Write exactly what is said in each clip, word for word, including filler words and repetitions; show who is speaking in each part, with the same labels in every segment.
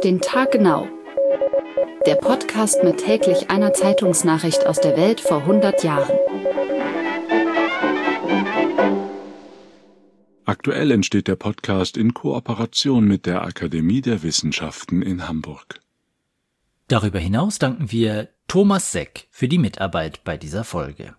Speaker 1: den Tag genau. Der Podcast mit täglich einer Zeitungsnachricht aus der Welt vor hundert Jahren.
Speaker 2: Aktuell entsteht der Podcast in Kooperation mit der Akademie der Wissenschaften in Hamburg.
Speaker 3: Darüber hinaus danken wir Thomas Seck für die Mitarbeit bei dieser Folge.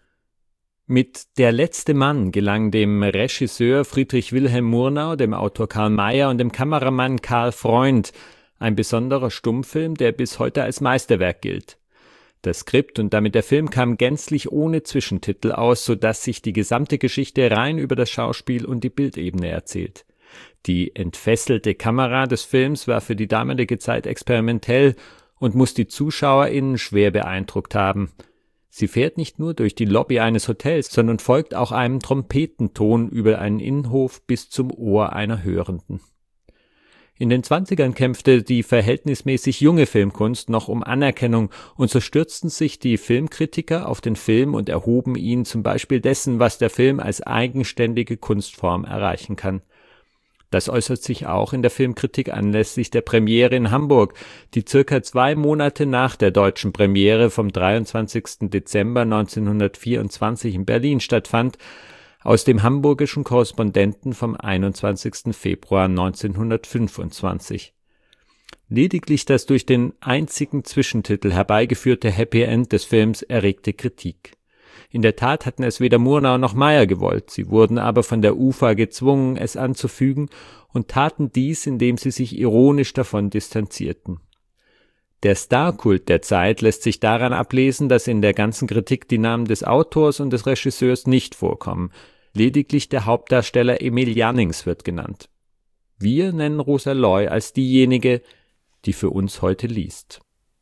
Speaker 4: Mit Der letzte Mann gelang dem Regisseur Friedrich Wilhelm Murnau, dem Autor Karl Mayer und dem Kameramann Karl Freund ein besonderer Stummfilm, der bis heute als Meisterwerk gilt. Das Skript und damit der Film kam gänzlich ohne Zwischentitel aus, sodass sich die gesamte Geschichte rein über das Schauspiel und die Bildebene erzählt. Die entfesselte Kamera des Films war für die damalige Zeit experimentell und muss die ZuschauerInnen schwer beeindruckt haben. Sie fährt nicht nur durch die Lobby eines Hotels, sondern folgt auch einem Trompetenton über einen Innenhof bis zum Ohr einer Hörenden. In den Zwanzigern kämpfte die verhältnismäßig junge Filmkunst noch um Anerkennung und so stürzten sich die Filmkritiker auf den Film und erhoben ihn zum Beispiel dessen, was der Film als eigenständige Kunstform erreichen kann. Das äußert sich auch in der Filmkritik anlässlich der Premiere in Hamburg, die circa zwei Monate nach der deutschen Premiere vom dreiundzwanzigsten Dezember neunzehnhundertvierundzwanzig in Berlin stattfand, aus dem hamburgischen Korrespondenten vom einundzwanzigsten Februar neunzehnhundertfünfundzwanzig. Lediglich das durch den einzigen Zwischentitel herbeigeführte Happy End des Films erregte Kritik. In der Tat hatten es weder Murnau noch Mayer gewollt, sie wurden aber von der U F A gezwungen, es anzufügen und taten dies, indem sie sich ironisch davon distanzierten. Der Starkult der Zeit lässt sich daran ablesen, dass in der ganzen Kritik die Namen des Autors und des Regisseurs nicht vorkommen. Lediglich der Hauptdarsteller Emil Jannings wird genannt. Wir nennen Rosa Loy als diejenige, die für uns heute liest.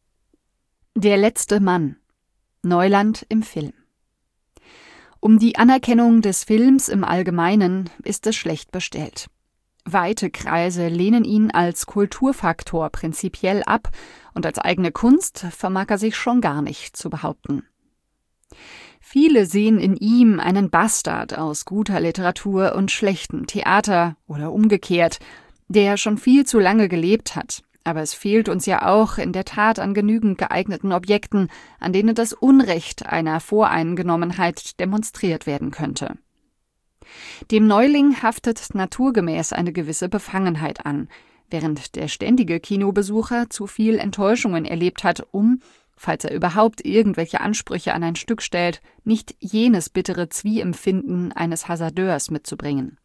Speaker 1: Der letzte Mann. Neuland im Film. Um die Anerkennung des Films im Allgemeinen ist es schlecht bestellt. Weite Kreise lehnen ihn als Kulturfaktor prinzipiell ab und als eigene Kunst vermag er sich schon gar nicht zu behaupten. Viele sehen in ihm einen Bastard aus guter Literatur und schlechtem Theater oder umgekehrt, der schon viel zu lange gelebt hat. Aber es fehlt uns ja auch in der Tat an genügend geeigneten Objekten, an denen das Unrecht einer Voreingenommenheit demonstriert werden könnte. Dem Neuling haftet naturgemäß eine gewisse Befangenheit an, während der ständige Kinobesucher zu viel Enttäuschungen erlebt hat, um, falls er überhaupt irgendwelche Ansprüche an ein Stück stellt, nicht jenes bittere Zwiempfinden eines Hasardeurs mitzubringen.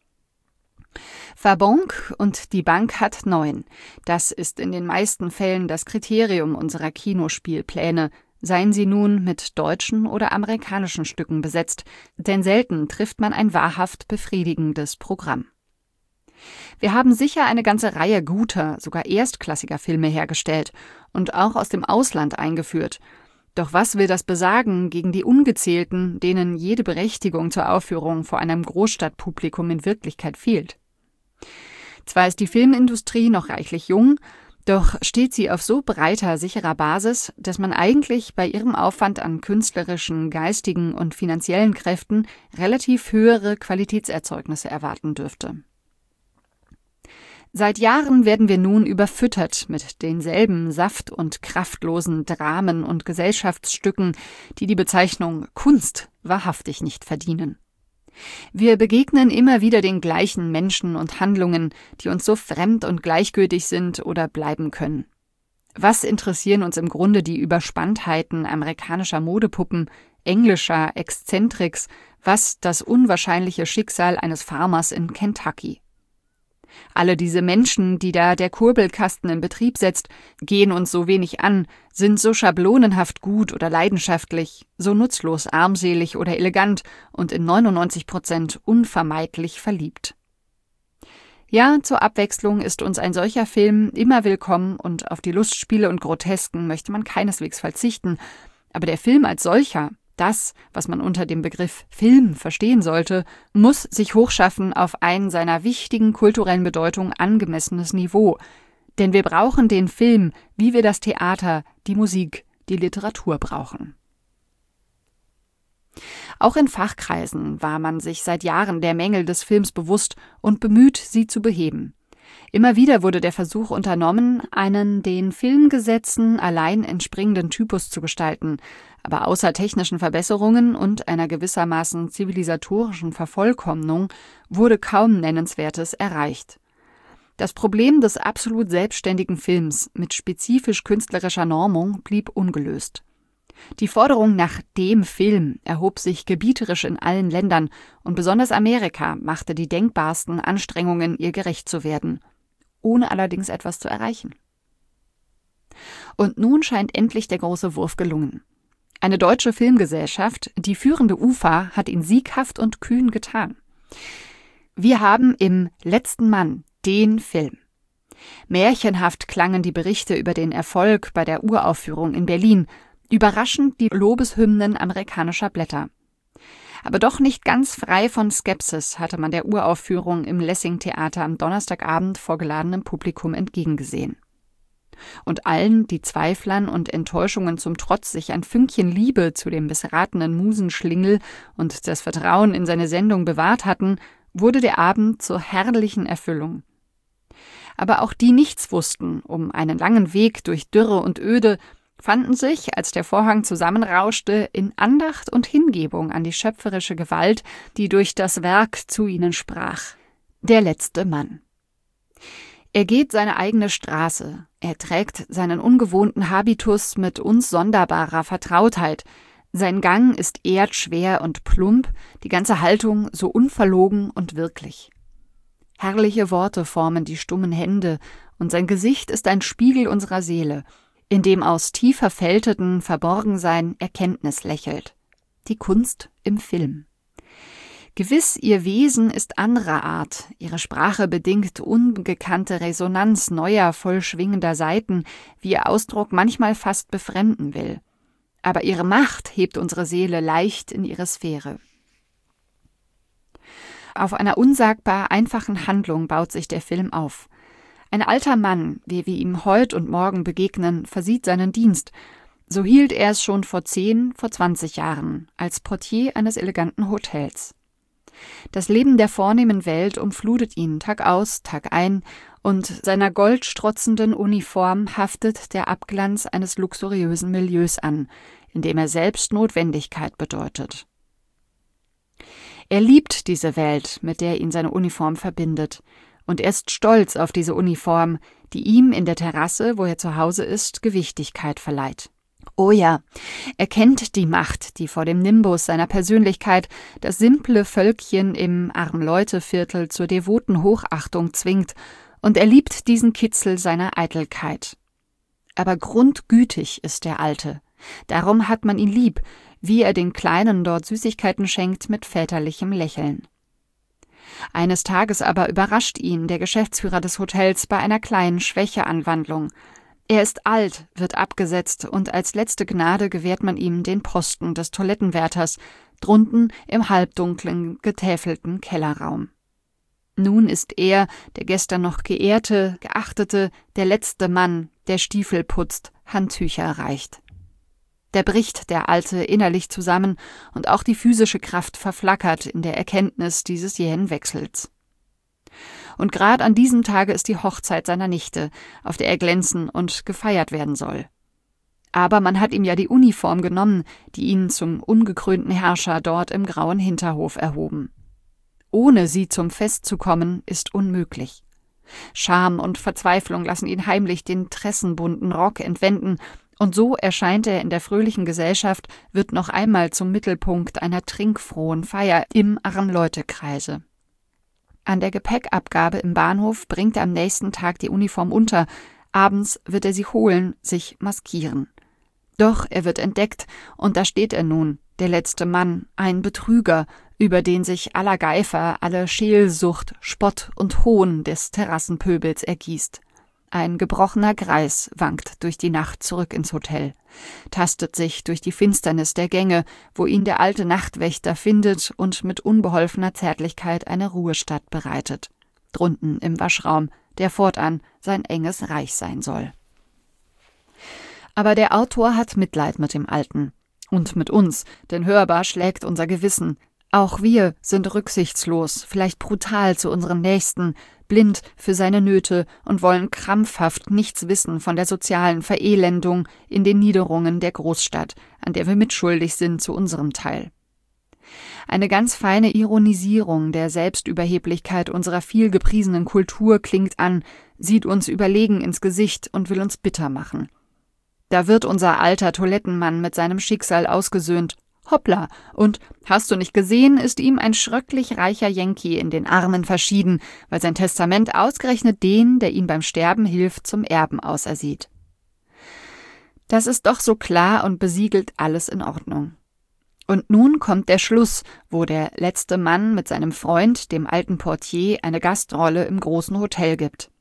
Speaker 1: Fabonk und die Bank hat neun. Das ist in den meisten Fällen das Kriterium unserer Kinospielpläne, seien sie nun mit deutschen oder amerikanischen Stücken besetzt, denn selten trifft man ein wahrhaft befriedigendes Programm. Wir haben sicher eine ganze Reihe guter, sogar erstklassiger Filme hergestellt und auch aus dem Ausland eingeführt. Doch was will das besagen gegen die Ungezählten, denen jede Berechtigung zur Aufführung vor einem Großstadtpublikum in Wirklichkeit fehlt? Zwar ist die Filmindustrie noch reichlich jung, doch steht sie auf so breiter, sicherer Basis, dass man eigentlich bei ihrem Aufwand an künstlerischen, geistigen und finanziellen Kräften relativ höhere Qualitätserzeugnisse erwarten dürfte. Seit Jahren werden wir nun überfüttert mit denselben saft- und kraftlosen Dramen und Gesellschaftsstücken, die die Bezeichnung Kunst wahrhaftig nicht verdienen. Wir begegnen immer wieder den gleichen Menschen und Handlungen, die uns so fremd und gleichgültig sind oder bleiben können. Was interessieren uns im Grunde die Überspanntheiten amerikanischer Modepuppen, englischer Exzentriks, was das unwahrscheinliche Schicksal eines Farmers in Kentucky? Alle diese Menschen, die da der Kurbelkasten in Betrieb setzt, gehen uns so wenig an, sind so schablonenhaft gut oder leidenschaftlich, so nutzlos armselig oder elegant und in neunundneunzig Prozent unvermeidlich verliebt. Ja, zur Abwechslung ist uns ein solcher Film immer willkommen und auf die Lustspiele und Grotesken möchte man keineswegs verzichten, aber der Film als solcher, das, was man unter dem Begriff Film verstehen sollte, muss sich hochschaffen auf ein seiner wichtigen kulturellen Bedeutung angemessenes Niveau. Denn wir brauchen den Film, wie wir das Theater, die Musik, die Literatur brauchen. Auch in Fachkreisen war man sich seit Jahren der Mängel des Films bewusst und bemüht, sie zu beheben. Immer wieder wurde der Versuch unternommen, einen den Filmgesetzen allein entspringenden Typus zu gestalten, aber außer technischen Verbesserungen und einer gewissermaßen zivilisatorischen Vervollkommnung wurde kaum Nennenswertes erreicht. Das Problem des absolut selbstständigen Films mit spezifisch künstlerischer Normung blieb ungelöst. Die Forderung nach dem Film erhob sich gebieterisch in allen Ländern und besonders Amerika machte die denkbarsten Anstrengungen, ihr gerecht zu werden, ohne allerdings etwas zu erreichen. Und nun scheint endlich der große Wurf gelungen. Eine deutsche Filmgesellschaft, die führende U F A, hat ihn sieghaft und kühn getan. Wir haben im Letzten Mann den Film. Märchenhaft klangen die Berichte über den Erfolg bei der Uraufführung in Berlin, überraschend die Lobeshymnen amerikanischer Blätter. Aber doch nicht ganz frei von Skepsis hatte man der Uraufführung im Lessing-Theater am Donnerstagabend vor geladenem Publikum entgegengesehen. Und allen, die Zweiflern und Enttäuschungen zum Trotz sich ein Fünkchen Liebe zu dem missratenen Musenschlingel und das Vertrauen in seine Sendung bewahrt hatten, wurde der Abend zur herrlichen Erfüllung. Aber auch die nichts wussten um einen langen Weg durch Dürre und Öde, fanden sich, als der Vorhang zusammenrauschte, in Andacht und Hingebung an die schöpferische Gewalt, die durch das Werk zu ihnen sprach. Der letzte Mann. Er geht seine eigene Straße, er trägt seinen ungewohnten Habitus mit uns sonderbarer Vertrautheit, sein Gang ist erdschwer und plump, die ganze Haltung so unverlogen und wirklich. Herrliche Worte formen die stummen Hände, und sein Gesicht ist ein Spiegel unserer Seele, in dem aus tief verfälteten Verborgensein Erkenntnis lächelt. Die Kunst im Film. Gewiss, ihr Wesen ist anderer Art, ihre Sprache bedingt ungekannte Resonanz neuer, vollschwingender Saiten, wie ihr Ausdruck manchmal fast befremden will. Aber ihre Macht hebt unsere Seele leicht in ihre Sphäre. Auf einer unsagbar einfachen Handlung baut sich der Film auf. Ein alter Mann, wie wir ihm heut und morgen begegnen, versieht seinen Dienst. So hielt er es schon vor zehn, vor zwanzig Jahren, als Portier eines eleganten Hotels. Das Leben der vornehmen Welt umflutet ihn Tag aus, Tag ein, und seiner goldstrotzenden Uniform haftet der Abglanz eines luxuriösen Milieus an, in dem er selbst Notwendigkeit bedeutet. Er liebt diese Welt, mit der ihn seine Uniform verbindet, und er ist stolz auf diese Uniform, die ihm in der Terrasse, wo er zu Hause ist, Gewichtigkeit verleiht. Oh ja, er kennt die Macht, die vor dem Nimbus seiner Persönlichkeit das simple Völkchen im Armleuteviertel zur devoten Hochachtung zwingt, und er liebt diesen Kitzel seiner Eitelkeit. Aber grundgütig ist der Alte, darum hat man ihn lieb, wie er den Kleinen dort Süßigkeiten schenkt mit väterlichem Lächeln. Eines Tages aber überrascht ihn der Geschäftsführer des Hotels bei einer kleinen Schwächeanwandlung. Er ist alt, wird abgesetzt, und als letzte Gnade gewährt man ihm den Posten des Toilettenwärters, drunten im halbdunklen, getäfelten Kellerraum. Nun ist er, der gestern noch geehrte, geachtete, der letzte Mann, der Stiefel putzt, Handtücher reicht. Da bricht der Alte innerlich zusammen, und auch die physische Kraft verflackert in der Erkenntnis dieses jähen Wechsels. Und gerade an diesem Tage ist die Hochzeit seiner Nichte, auf der er glänzen und gefeiert werden soll. Aber man hat ihm ja die Uniform genommen, die ihn zum ungekrönten Herrscher dort im grauen Hinterhof erhoben. Ohne sie zum Fest zu kommen, ist unmöglich. Scham und Verzweiflung lassen ihn heimlich den tressenbunten Rock entwenden, und so erscheint er in der fröhlichen Gesellschaft, wird noch einmal zum Mittelpunkt einer trinkfrohen Feier im Armleutekreise. An der Gepäckabgabe im Bahnhof bringt er am nächsten Tag die Uniform unter, abends wird er sie holen, sich maskieren. Doch er wird entdeckt, und da steht er nun, der letzte Mann, ein Betrüger, über den sich aller Geifer, alle Scheelsucht, Spott und Hohn des Terrassenpöbels ergießt. Ein gebrochener Greis wankt durch die Nacht zurück ins Hotel, tastet sich durch die Finsternis der Gänge, wo ihn der alte Nachtwächter findet und mit unbeholfener Zärtlichkeit eine Ruhestatt bereitet, drunten im Waschraum, der fortan sein enges Reich sein soll. Aber der Autor hat Mitleid mit dem Alten und mit uns, denn hörbar schlägt unser Gewissen. Auch wir sind rücksichtslos, vielleicht brutal zu unseren Nächsten, blind für seine Nöte und wollen krampfhaft nichts wissen von der sozialen Verelendung in den Niederungen der Großstadt, an der wir mitschuldig sind zu unserem Teil. Eine ganz feine Ironisierung der Selbstüberheblichkeit unserer viel gepriesenen Kultur klingt an, sieht uns überlegen ins Gesicht und will uns bitter machen. Da wird unser alter Toilettenmann mit seinem Schicksal ausgesöhnt. Hoppla, und hast du nicht gesehen, ist ihm ein schröcklich reicher Yankee in den Armen verschieden, weil sein Testament ausgerechnet den, der ihm beim Sterben hilft, zum Erben ausersieht. Das ist doch so klar und besiegelt alles in Ordnung. Und nun kommt der Schluss, wo der letzte Mann mit seinem Freund, dem alten Portier, eine Gastrolle im großen Hotel gibt.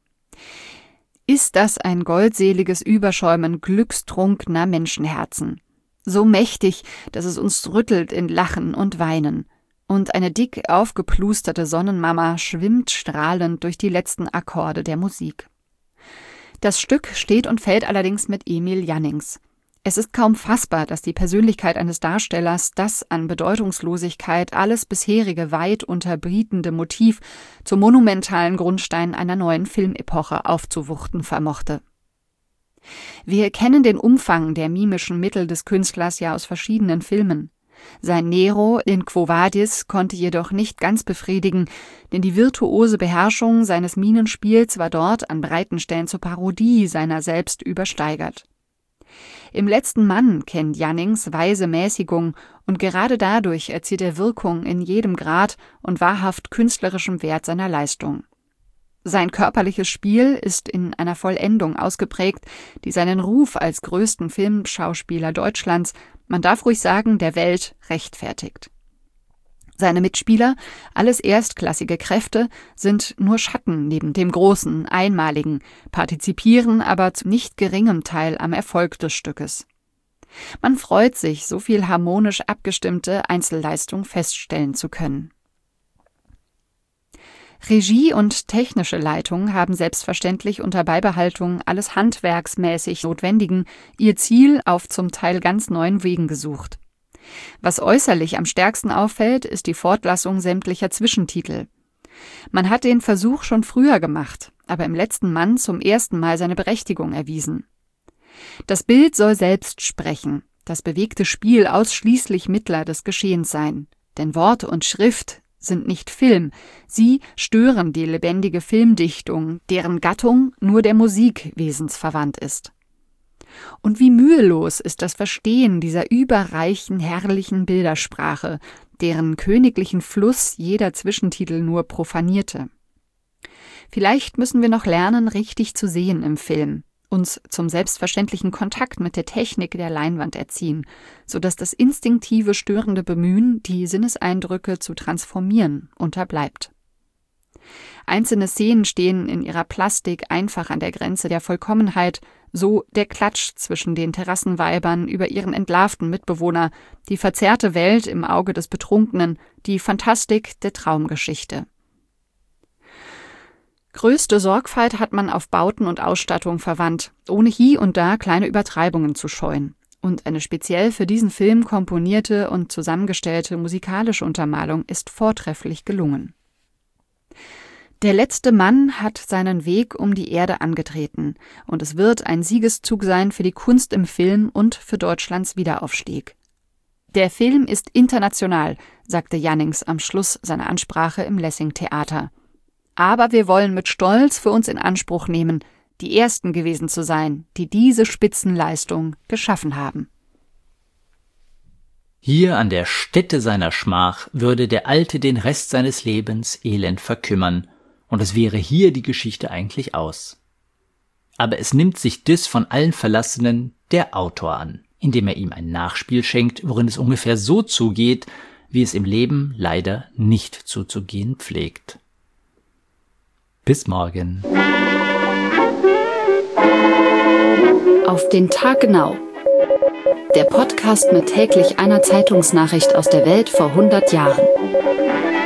Speaker 1: Ist das ein goldseliges Überschäumen glückstrunkener Menschenherzen? So mächtig, dass es uns rüttelt in Lachen und Weinen. Und eine dick aufgeplusterte Sonnenmama schwimmt strahlend durch die letzten Akkorde der Musik. Das Stück steht und fällt allerdings mit Emil Jannings. Es ist kaum fassbar, dass die Persönlichkeit eines Darstellers das an Bedeutungslosigkeit alles bisherige weit unterbietende Motiv zum monumentalen Grundstein einer neuen Filmepoche aufzuwuchten vermochte. Wir kennen den Umfang der mimischen Mittel des Künstlers ja aus verschiedenen Filmen. Sein Nero in Quo Vadis konnte jedoch nicht ganz befriedigen, denn die virtuose Beherrschung seines Minenspiels war dort an breiten Stellen zur Parodie seiner selbst übersteigert. Im letzten Mann kennt Jannings weise Mäßigung und gerade dadurch erzielt er Wirkung in jedem Grad und wahrhaft künstlerischem Wert seiner Leistung. Sein körperliches Spiel ist in einer Vollendung ausgeprägt, die seinen Ruf als größten Filmschauspieler Deutschlands, man darf ruhig sagen, der Welt, rechtfertigt. Seine Mitspieler, alles erstklassige Kräfte, sind nur Schatten neben dem großen, einmaligen, partizipieren aber zu nicht geringem Teil am Erfolg des Stückes. Man freut sich, so viel harmonisch abgestimmte Einzelleistung feststellen zu können. Regie und technische Leitung haben selbstverständlich unter Beibehaltung alles handwerksmäßig Notwendigen ihr Ziel auf zum Teil ganz neuen Wegen gesucht. Was äußerlich am stärksten auffällt, ist die Fortlassung sämtlicher Zwischentitel. Man hat den Versuch schon früher gemacht, aber im letzten Mann zum ersten Mal seine Berechtigung erwiesen. Das Bild soll selbst sprechen, das bewegte Spiel ausschließlich Mittler des Geschehens sein, denn Wort und Schrift sind nicht Film, sie stören die lebendige Filmdichtung, deren Gattung nur der Musik wesensverwandt ist. Und wie mühelos ist das Verstehen dieser überreichen, herrlichen Bildersprache, deren königlichen Fluss jeder Zwischentitel nur profanierte. Vielleicht müssen wir noch lernen, richtig zu sehen im Film, uns zum selbstverständlichen Kontakt mit der Technik der Leinwand erziehen, sodass das instinktive störende Bemühen, die Sinneseindrücke zu transformieren, unterbleibt. Einzelne Szenen stehen in ihrer Plastik einfach an der Grenze der Vollkommenheit, so der Klatsch zwischen den Terrassenweibern über ihren entlarvten Mitbewohner, die verzerrte Welt im Auge des Betrunkenen, die Fantastik der Traumgeschichte. Größte Sorgfalt hat man auf Bauten und Ausstattung verwandt, ohne hie und da kleine Übertreibungen zu scheuen. Und eine speziell für diesen Film komponierte und zusammengestellte musikalische Untermalung ist vortrefflich gelungen. Der letzte Mann hat seinen Weg um die Erde angetreten und es wird ein Siegeszug sein für die Kunst im Film und für Deutschlands Wiederaufstieg. Der Film ist international, sagte Jannings am Schluss seiner Ansprache im Lessing-Theater. Aber wir wollen mit Stolz für uns in Anspruch nehmen, die Ersten gewesen zu sein, die diese Spitzenleistung geschaffen haben.
Speaker 3: Hier an der Stätte seiner Schmach würde der Alte den Rest seines Lebens elend verkümmern, und es wäre hier die Geschichte eigentlich aus. Aber es nimmt sich des von allen Verlassenen der Autor an, indem er ihm ein Nachspiel schenkt, worin es ungefähr so zugeht, wie es im Leben leider nicht zuzugehen pflegt. Bis morgen.
Speaker 1: Auf den Tag genau. Der Podcast mit täglich einer Zeitungsnachricht aus der Welt vor hundert Jahren.